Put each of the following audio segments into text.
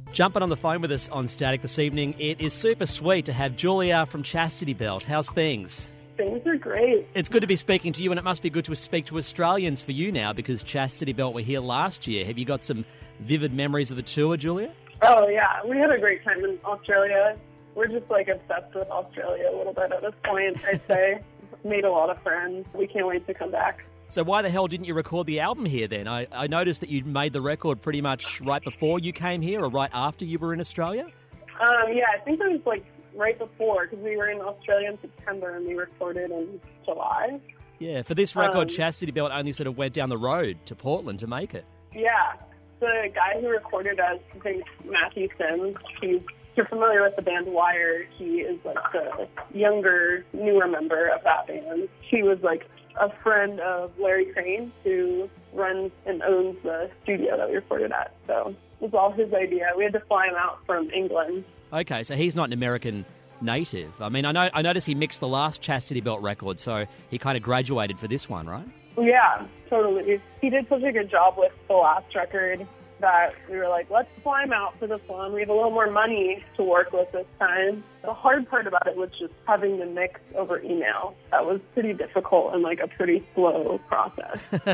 Jumping on the phone with us on Static this evening, it is super sweet to have Julia from Chastity Belt. How's things? Things are great. It's good to be speaking to you, and it must be good to speak to Australians for you now because Chastity Belt were here last year. Have you got some vivid memories of the tour, Julia? Oh, yeah. We had a great time in Australia. We're just, obsessed with Australia a little bit at this point, I'd say. Made a lot of friends. We can't wait to come back. So why the hell didn't you record the album here then? I noticed that you made the record pretty much right before you came here or right after you were in Australia? Yeah, I think it was right before because we were in Australia in September and we recorded in July. Yeah, for this record, Chastity Belt only sort of went down the road to Portland to make it. Yeah, the guy who recorded us, I think Matthew Sims, if you're familiar with the band Wire, he is the younger, newer member of that band. He was a friend of Larry Crane, who runs and owns the studio that we recorded at. So it was all his idea. We had to fly him out from England. Okay, so he's not an American native. I mean, I noticed he mixed the last Chastity Belt record, so he kind of graduated for this one, right? Yeah, totally. He did such a good job with the last record that we were like, let's fly him out for this one. We have a little more money to work with this time. The hard part about it was just having to mix over email. That was pretty difficult and a pretty slow process.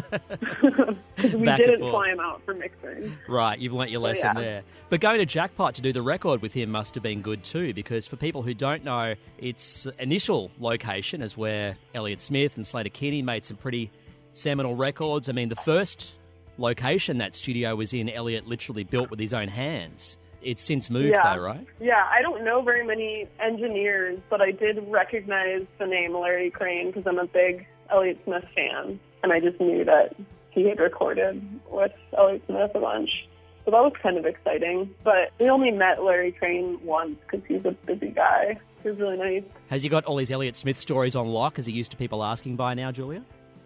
Because we didn't fly him out for mixing. Right, you've learnt your lesson there. But going to Jackpot to do the record with him must have been good too, because for people who don't know, its initial location is where Elliott Smith and Sleater-Kinney made some pretty seminal records. I mean, the first location that studio was in, Elliott literally built with his own hands. It's since moved though, right? Yeah, I don't know very many engineers, but I did recognize the name Larry Crane because I'm a big Elliott Smith fan, and I just knew that he had recorded with Elliott Smith a bunch. So that was kind of exciting. But we only met Larry Crane once because he's a busy guy. He was really nice. Has he got all his Elliott Smith stories on lock, as he used to people asking by now, Julia?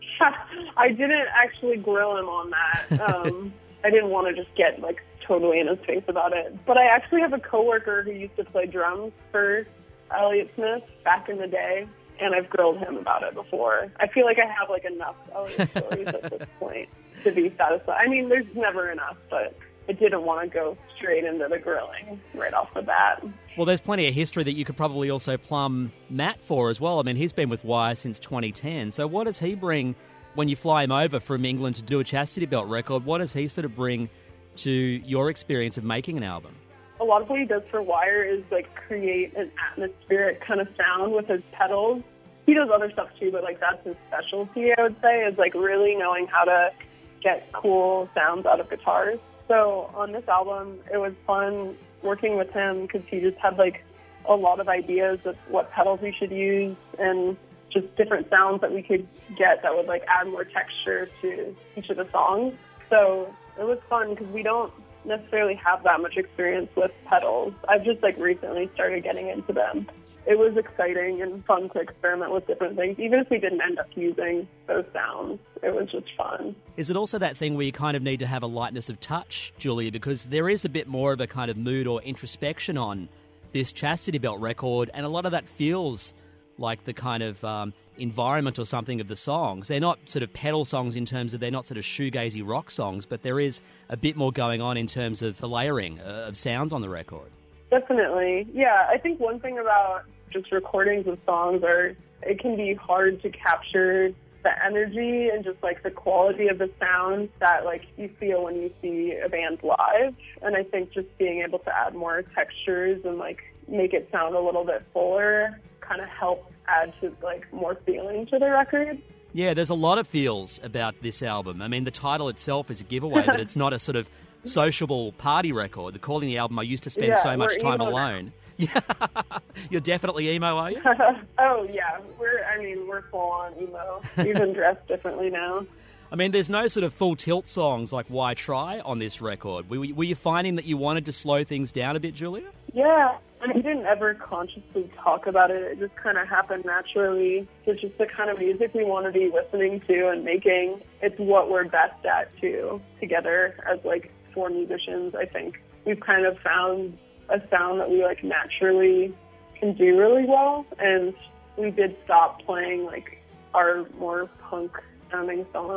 I didn't actually grill him on that. I didn't want to just get totally in his face about it. But I actually have a coworker who used to play drums for Elliott Smith back in the day, and I've grilled him about it before. I feel like I have enough Elliott stories at this point to be satisfied. I mean, there's never enough, but I didn't want to go straight into the grilling right off the bat. Well, there's plenty of history that you could probably also plumb Matt for as well. I mean, he's been with Wire since 2010. So what does he bring when you fly him over from England to do a Chastity Belt record? What does he sort of bring to your experience of making an album? A lot of what he does for Wire is create an atmospheric kind of sound with his pedals. He does other stuff too, but that's his specialty, I would say, is really knowing how to get cool sounds out of guitars. So on this album, it was fun working with him because he just had a lot of ideas of what pedals we should use and just different sounds that we could get that would add more texture to each of the songs. So it was fun because we don't necessarily have that much experience with pedals. I've just recently started getting into them. It was exciting and fun to experiment with different things. Even if we didn't end up using those sounds, it was just fun. Is it also that thing where you kind of need to have a lightness of touch, Julia? Because there is a bit more of a kind of mood or introspection on this Chastity Belt record, and a lot of that feels like the kind of environment or something of the songs. They're not sort of pedal songs in terms of they're not sort of shoegazy rock songs, but there is a bit more going on in terms of the layering of sounds on the record. Definitely. Yeah, I think one thing about just recordings of songs it can be hard to capture the energy and just the quality of the sound that you feel when you see a band live. And I think just being able to add more textures and make it sound a little bit fuller kind of helps add to more feeling to the record. Yeah, there's a lot of feels about this album. I mean, the title itself is a giveaway that it's not a sort of sociable party record. Calling the album I Used to Spend So Much Time Alone. Yeah, you're definitely emo, are you? Oh yeah, we're full on emo. Even dressed differently now. I mean, there's no sort of full tilt songs like Why Try on this record. Were you finding that you wanted to slow things down a bit, Julia? Yeah, we didn't ever consciously talk about it. It just kind of happened naturally. It's just the kind of music we want to be listening to and making. It's what we're best at too, together as four musicians. I think we've kind of found a sound that we naturally can do really well, and we did stop playing our more punk sounding songs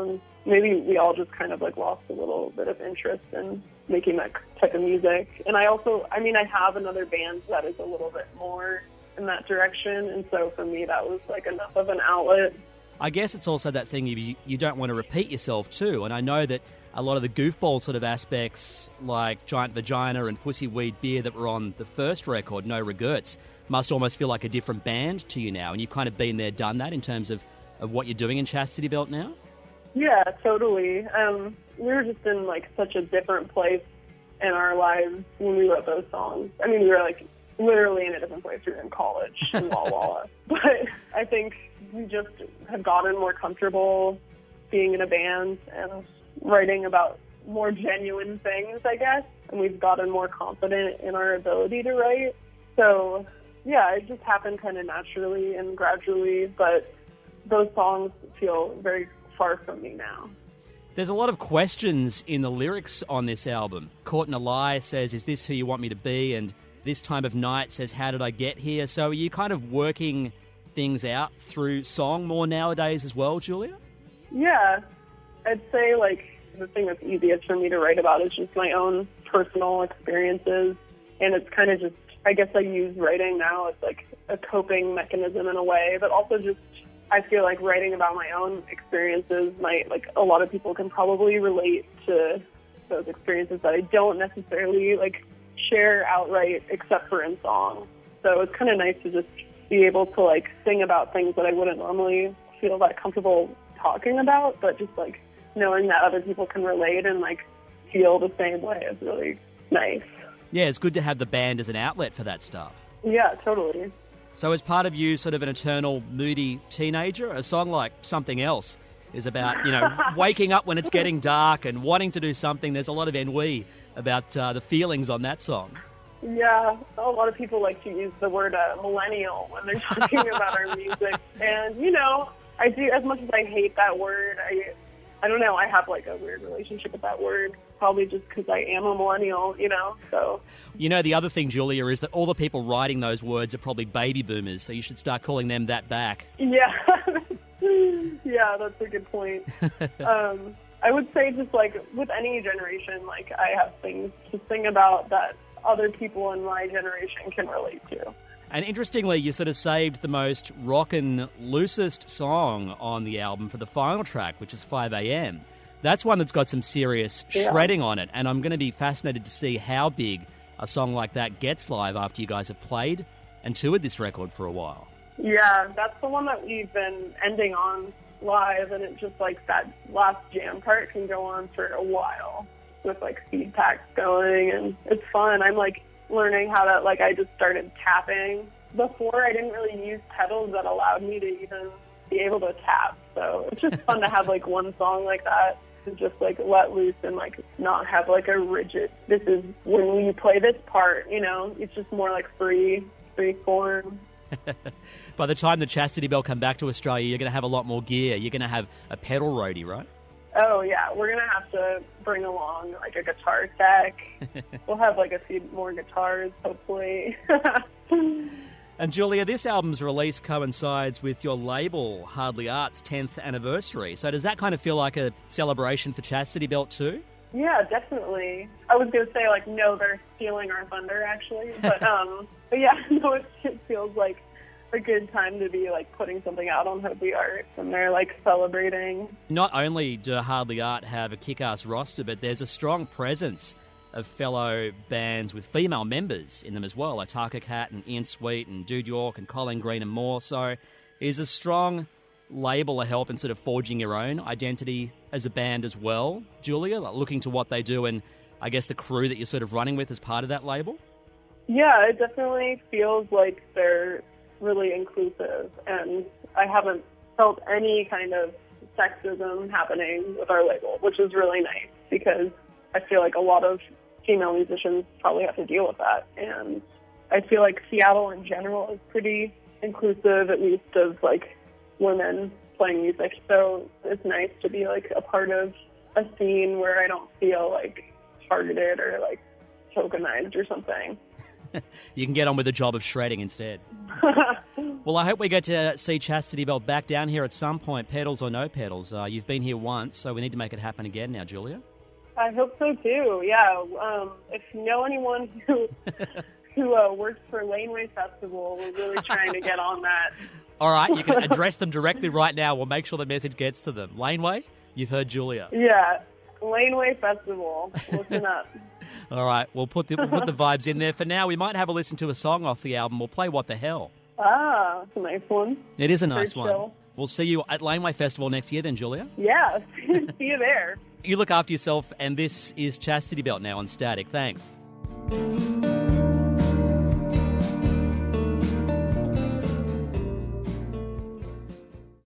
maybe we all just kind of like lost a little bit of interest in making that type of music. And I have another band that is a little bit more in that direction, and so for me that was like enough of an outlet. I guess it's also that thing you don't want to repeat yourself too, and I know that a lot of the goofball sort of aspects like Giant Vagina and Pussy Weed Beer that were on the first record, No Regrets, must almost feel like a different band to you now, and you've kind of been there, done that in terms of what you're doing in Chastity Belt now? Yeah, totally. We were just in like such a different place in our lives when we wrote those songs. I mean, we were like literally in a different place. We were in college in Walla Walla. But I think we just have gotten more comfortable being in a band and writing about more genuine things, I guess. And we've gotten more confident in our ability to write. So, yeah, it just happened kind of naturally and gradually. But those songs feel very far from me now. There's a lot of questions in the lyrics on this album. Caught in a Lie says, is this who you want me to be? And This Time of Night says, how did I get here? So are you kind of working things out through song more nowadays as well, Julia? Yeah. I'd say, like, the thing that's easiest for me to write about is just my own personal experiences. And it's kind of just, I guess I use writing now as, like, a coping mechanism in a way, but also just I feel like writing about my own experiences might, like, a lot of people can probably relate to those experiences that I don't necessarily, like, share outright except for in song. So it's kind of nice to just be able to, like, sing about things that I wouldn't normally feel that comfortable talking about, but just, like, knowing that other people can relate and, like, feel the same way is really nice. Yeah, it's good to have the band as an outlet for that stuff. Yeah, totally. So as part of you sort of an eternal moody teenager, a song like Something Else is about, waking up when it's getting dark and wanting to do something. There's a lot of ennui about the feelings on that song. Yeah, a lot of people like to use the word millennial when they're talking about our music. And, I do, as much as I hate that word, I don't know, I have like a weird relationship with that word, probably just because I am a millennial, so. The other thing, Julia, is that all the people writing those words are probably baby boomers, so you should start calling them that back. Yeah, yeah, that's a good point. I would say just like with any generation, like I have things to sing about that other people in my generation can relate to. And interestingly, you sort of saved the most rockin' loosest song on the album for the final track, which is 5 a.m. That's one that's got some serious shredding on it, and I'm going to be fascinated to see how big a song like that gets live after you guys have played and toured this record for a while. Yeah, that's the one that we've been ending on live, and it just like that last jam part can go on for a while with like speed packs going, and it's fun. I'm like learning how to, like, I just started tapping. Before, I didn't really use pedals that allowed me to even be able to tap. So it's just fun to have, like, one song like that and just, like, let loose and, like, not have, like, a rigid, this is when you play this part, It's just more, like, free form. By the time the Chastity Belt come back to Australia, you're going to have a lot more gear. You're going to have a pedal roadie, right? Oh, yeah. We're going to have to bring along, like, a guitar tech. We'll have, like, a few more guitars, hopefully. And, Julia, this album's release coincides with your label, Hardly Art's 10th anniversary. So does that kind of feel like a celebration for Chastity Belt too? Yeah, definitely. I was going to say, like, no, they're stealing our thunder, actually. But yeah, no, it feels like a good time to be like putting something out on Hardly Art, and they're like celebrating. Not only do Hardly Art have a kick-ass roster, but there's a strong presence of fellow bands with female members in them as well, like Taka Cat and Ian Sweet and Dude York and Colleen Green and more. So is a strong label a help in sort of forging your own identity as a band as well, Julia, like looking to what they do and I guess the crew that you're sort of running with as part of that label? Yeah, it definitely feels like they're really inclusive, and I haven't felt any kind of sexism happening with our label, which is really nice because I feel like a lot of female musicians probably have to deal with that, and I feel like Seattle in general is pretty inclusive, at least of like women playing music, so it's nice to be like a part of a scene where I don't feel like targeted or like tokenized or something. You can get on with the job of shredding instead. Well, I hope we get to see Chastity Belt back down here at some point, pedals or no pedals. You've been here once, so we need to make it happen again now, Julia. I hope so too. Yeah. If you know anyone who works for Laneway Festival, we're really trying to get on that. All right, you can address them directly right now. We'll make sure the message gets to them. Laneway, you've heard Julia. Yeah, Laneway Festival. Listen up. All right, we'll put the vibes in there. For now, we might have a listen to a song off the album. We'll play What the Hell. Ah, it's a nice one. It is a nice Very one. chill. We'll see you at Laneway Festival next year then, Julia. Yeah, see you there. You look after yourself, and this is Chastity Belt now on Static. Thanks.